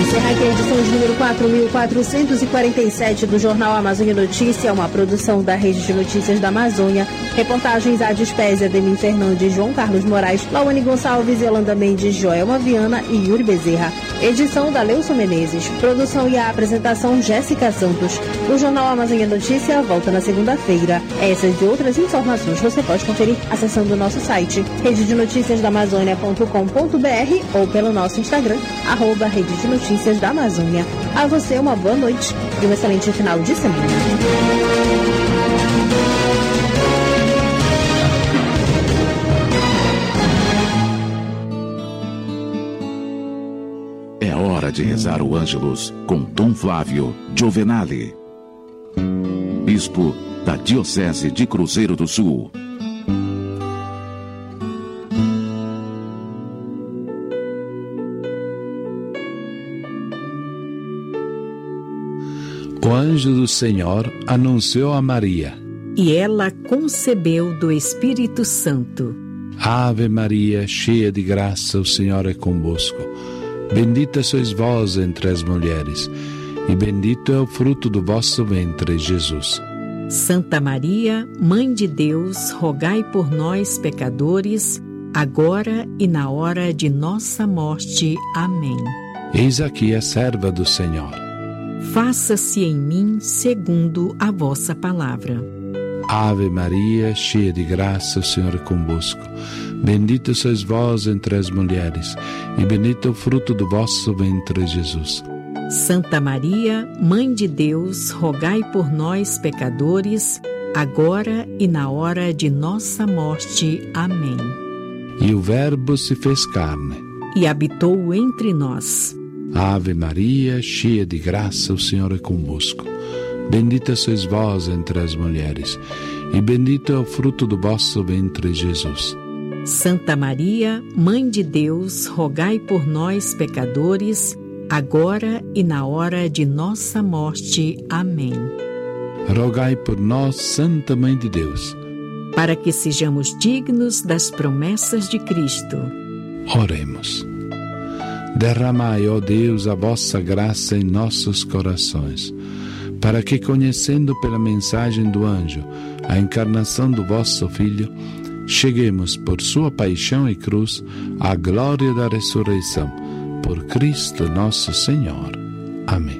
Encerra aqui a edição de número 4.447 do Jornal Amazônia Notícia, uma produção da Rede de Notícias da Amazônia. Reportagens Ades Pésia, Ademir Fernandes, João Carlos Moraes, Lawane Gonçalves, Yolanda Mendes, Joelma Viana e Yuri Bezerra. Edição da Leilson Menezes. Produção e a apresentação Jéssica Santos. O Jornal Amazônia Notícia volta na segunda-feira. Essas e outras informações você pode conferir acessando o nosso site rededenoticiasdaamazônia.com.br ou pelo nosso Instagram, @Rede de Notícias da Amazônia. A você uma boa noite e um excelente final de semana.
É hora de rezar o Ângelus com Dom Flávio Giovenale, bispo da Diocese de Cruzeiro do Sul.
O anjo do Senhor anunciou a Maria.
E ela concebeu do Espírito Santo.
Ave Maria, cheia de graça, o Senhor é convosco. Bendita sois vós entre as mulheres, e bendito é o fruto do vosso ventre, Jesus.
Santa Maria, Mãe de Deus, rogai por nós, pecadores, agora e na hora de nossa morte. Amém.
Eis aqui a serva do Senhor.
Faça-se em mim segundo a vossa palavra.
Ave Maria, cheia de graça, o Senhor é convosco. Bendita sois vós entre as mulheres, e bendito é o fruto do vosso ventre, Jesus.
Santa Maria, Mãe de Deus, rogai por nós, pecadores, agora e na hora de nossa morte. Amém.
E o Verbo se fez carne
e habitou entre nós.
Ave Maria, cheia de graça, o Senhor é convosco. Bendita sois vós entre as mulheres, e bendito é o fruto do vosso ventre, Jesus.
Santa Maria, Mãe de Deus, rogai por nós, pecadores, agora e na hora de nossa morte. Amém.
Rogai por nós, Santa Mãe de Deus,
para que sejamos dignos das promessas de Cristo.
Oremos. Derramai, ó Deus, a vossa graça em nossos corações, para que, conhecendo pela mensagem do anjo a encarnação do vosso Filho, cheguemos por sua paixão e cruz à glória da ressurreição, por Cristo nosso Senhor. Amém.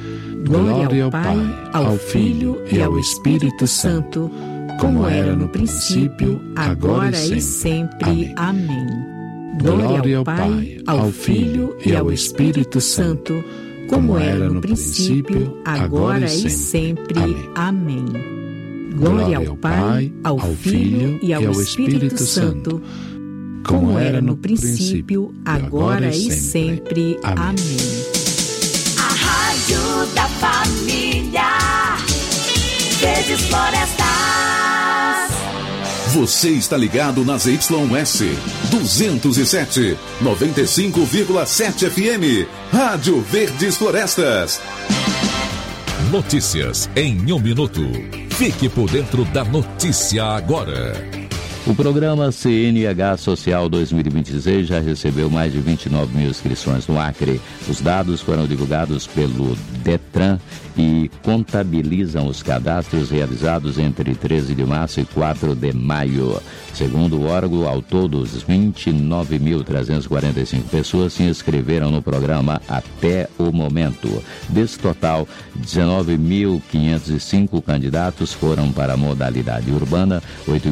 Glória ao Pai, ao Filho e ao Espírito Santo, como era no princípio, agora e sempre. Amém. Glória ao Pai, ao Filho e ao Espírito Santo, como era no princípio, agora e sempre. Amém. Glória ao Pai, ao Filho e ao Espírito Santo, como era no princípio, agora e sempre. Amém.
A Rádio da Família, Verdes Florestas.
Você está ligado nas YS 207, 95,7 FM. Rádio Verdes Florestas.
Notícias em 1 minuto. Fique por dentro da notícia agora.
O programa CNH Social 2026 já recebeu mais de 29 mil inscrições no Acre. Os dados foram divulgados pelo Detran e contabilizam os cadastros realizados entre 13 de março e 4 de maio. Segundo o órgão, ao todo, 29.345 pessoas se inscreveram no programa até o momento. Desse total, 19.505 candidatos foram para a modalidade urbana,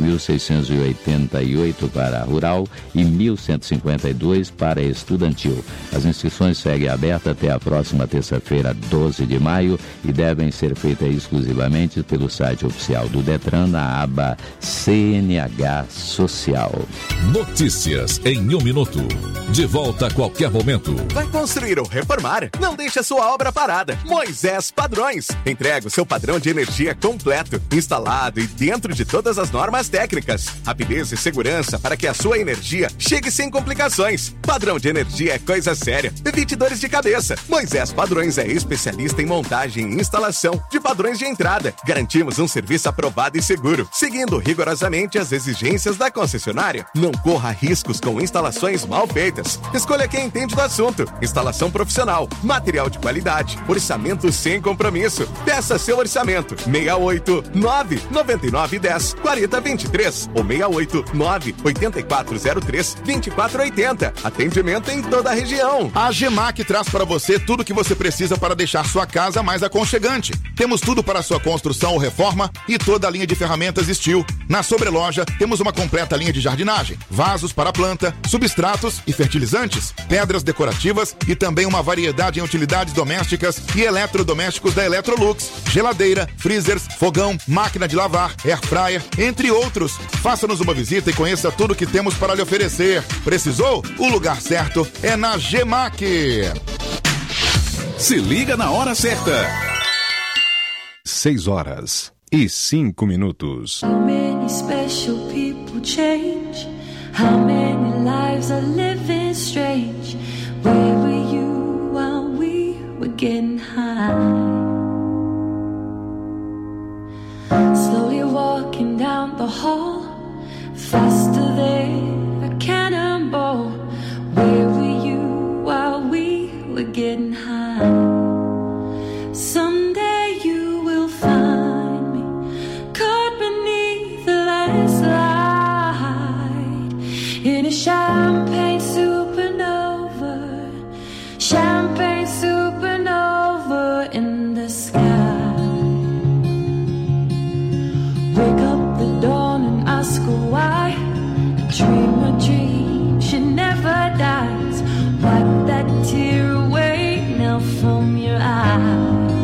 8.688 para rural e 1.152 para estudantil. As inscrições seguem abertas até a próxima terça-feira, 12 de maio, e devem ser feitas exclusivamente pelo site oficial do Detran na aba CNH Social.
Notícias em 1 minuto. De volta a qualquer momento.
Vai construir ou reformar? Não deixe a sua obra parada. Moisés Padrões. Entrega o seu padrão de energia completo, instalado e dentro de todas as normas técnicas. Rapidez e segurança para que a sua energia chegue sem complicações. Padrão de energia é coisa séria. Evite dores de cabeça. Moisés Padrões é especialista em montagem e instalação de padrões de entrada. Garantimos um serviço aprovado e seguro, seguindo rigorosamente as exigências exigências da concessionária. Não corra riscos com instalações mal feitas. Escolha quem entende do assunto. Instalação profissional, material de qualidade, orçamento sem compromisso. Peça seu orçamento. 689-9910-4023 ou 689-8403-2480. Atendimento em toda a região.
A Gemac traz para você tudo que você precisa para deixar sua casa mais aconchegante. Temos tudo para sua construção ou reforma e toda a linha de ferramentas Steel. Na sobreloja, temos uma completa linha de jardinagem, vasos para planta, substratos e fertilizantes, pedras decorativas e também uma variedade em utilidades domésticas e eletrodomésticos da Electrolux, geladeira, freezers, fogão, máquina de lavar, air fryer, entre outros. Faça-nos uma visita e conheça tudo que temos para lhe oferecer. Precisou? O lugar certo é na Gemac.
Se liga na hora certa.
6h05.
How many special people change? How many lives are living strange? Where were you while we were getting high? Slowly walking down the hall, faster than a cannonball. Where were you while we were getting high? Someday you will find me caught beneath the last light in a champagne supernova, champagne supernova in the sky. Wake up the dawn and ask her why. Dream a dream, she never dies. Wipe that tear away now from your eye.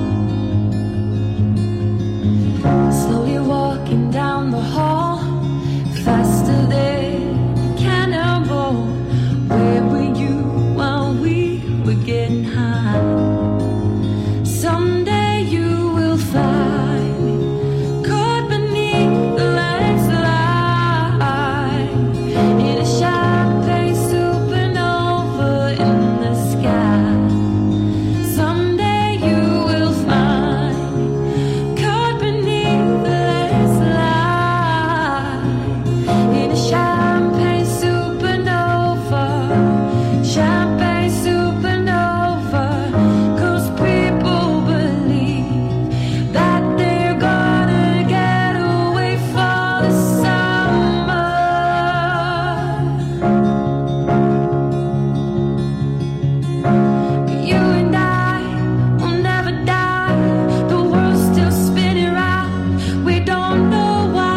Slowly walking down the hall, faster than a cannonball. Where were you while we were getting high? Someday you will find me caught beneath the last light in a champagne supernova in the sky. Someday you will find me caught beneath the last light in a champagne supernova, champagne supernova. 'Cause people believe that they're gonna get away for the summer. But you and I will never die. The world's still spinning round. We don't know why.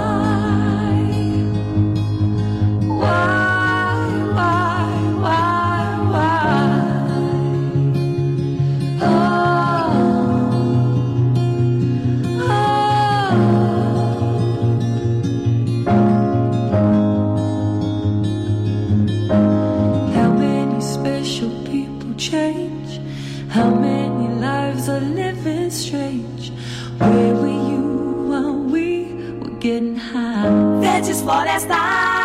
How many special people change? How many lives are living strange? Where were you while we were getting high? Verdes Florestas.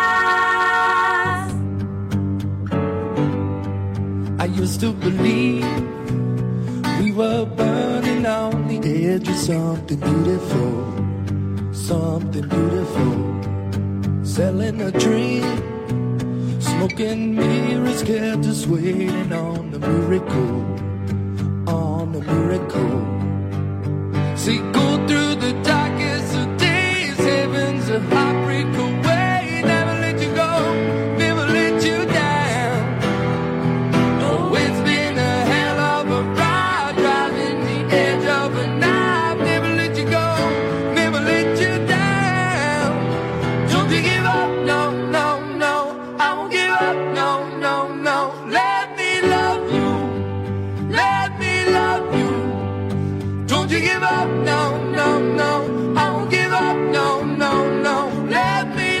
I used to believe we were burning on the edge of something beautiful, something beautiful. Selling a dream, smoking mirrors kept us waiting on the miracle, on the miracle. See, go through the darkest of days, heaven's a heartbreak away. Never let you go, never let you down. Oh, it's been a hell of a ride, driving the edge of a knife. Never let you go, never let you down. Don't you give up, no, no, no. I won't give up, no, no, no. Let me love you, let me love you. Don't you give up, no, no, no. I won't give up, no, no, no. Let me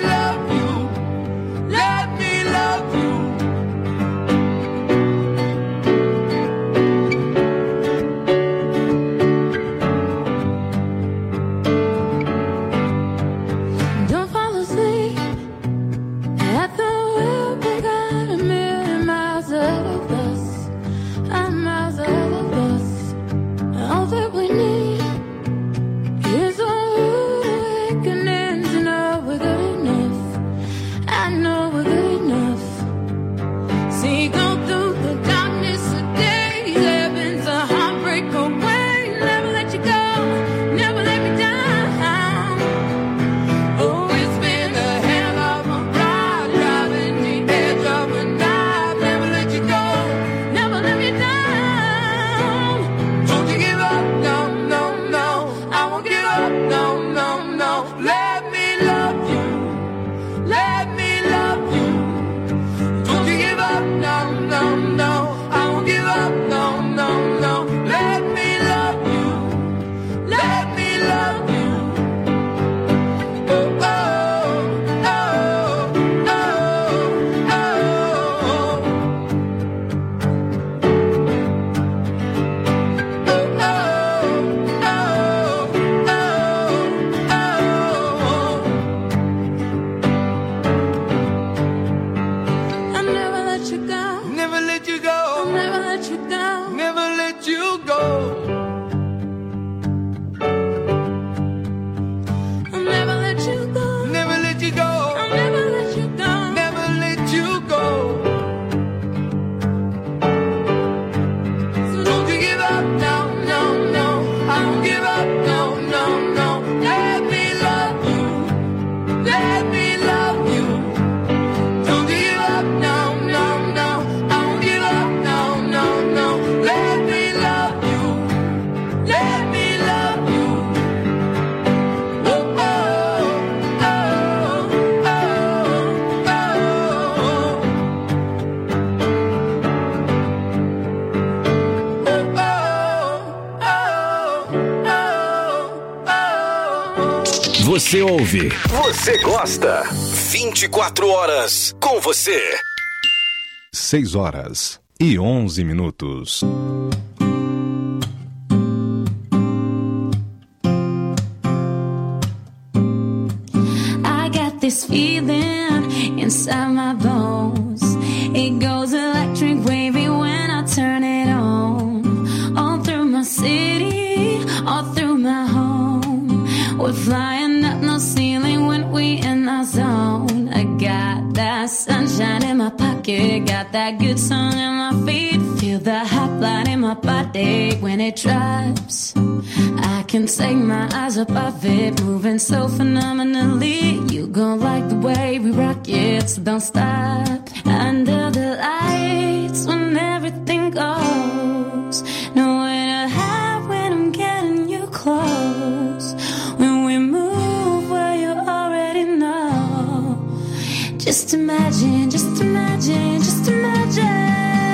Você ouve.
Você gosta. 24 horas com você.
6h11.
I got this feeling inside my bones. It goes electric wavy when I turn it on. All through my city, all through my home. We're flying up no ceiling when we in our zone. I got that sunshine in my pocket, got that good song in my feet. Feel the hot blood in my body when it drops. I can take my eyes up off it, moving so phenomenally. You gon' like the way we rock it, so don't stop. Under the lights when everything goes, nowhere to hide when I'm getting you close. When we move where you already know. Just imagine, just imagine, just imagine.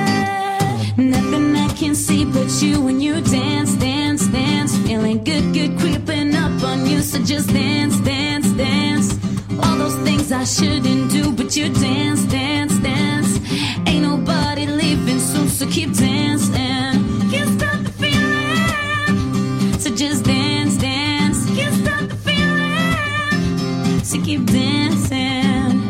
Nothing I can see but you when you dance, dance, dance. Feeling good, good creeping up on you. So just dance, dance, dance. All those things I shouldn't do, but you dance, dance, dance. Ain't nobody leaving soon, so keep dancing. Can't stop the feeling. So just dance, dance. Can't stop the feeling. So keep dancing.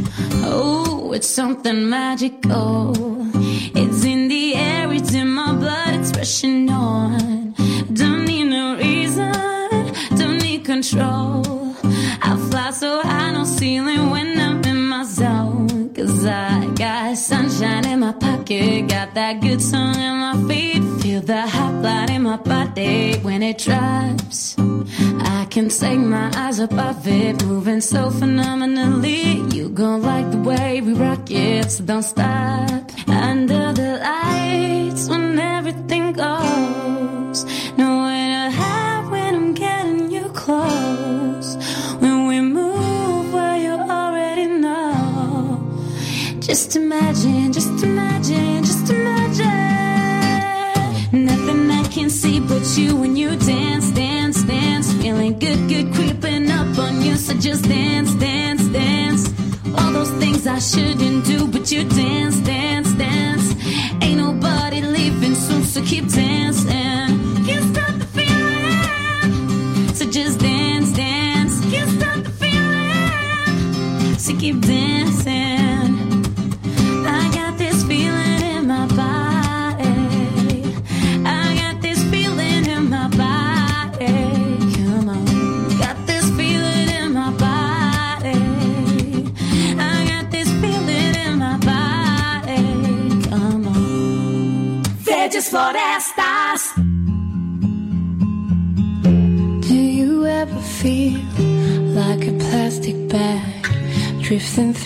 Oh, it's something magical. It's in the air, it's in my blood, it's rushing on. Don't need no reason, don't need control. I fly so high, no ceiling when I'm in my zone. Cause I got sunshine in my pocket, got that good song in my feet. Feel the hot blood in my body when it drops. I can take my eyes up off it, moving so phenomenally. You gon' like the way we rock it, so don't stop. Under the lights when everything goes, nowhere to hide when I'm getting you close. When we move where you already know. Just imagine, just imagine, just imagine. Nothing I can see but you when you dance, dance, dance. Feeling good, good creeping up on you. So just dance, dance, dance. All those things I shouldn't do, but you dance, dance, dance. Ain't nobody leaving soon, so keep dancing. Can't stop the feeling. So just dance, dance. Can't stop the feeling. So keep dancing. I got this feeling in my body. I got this feeling in my body. Come on. Got this feeling in my body. I got this feeling in my body. Come on. Verdes Florestas. Do you ever feel like a plastic bag drifting through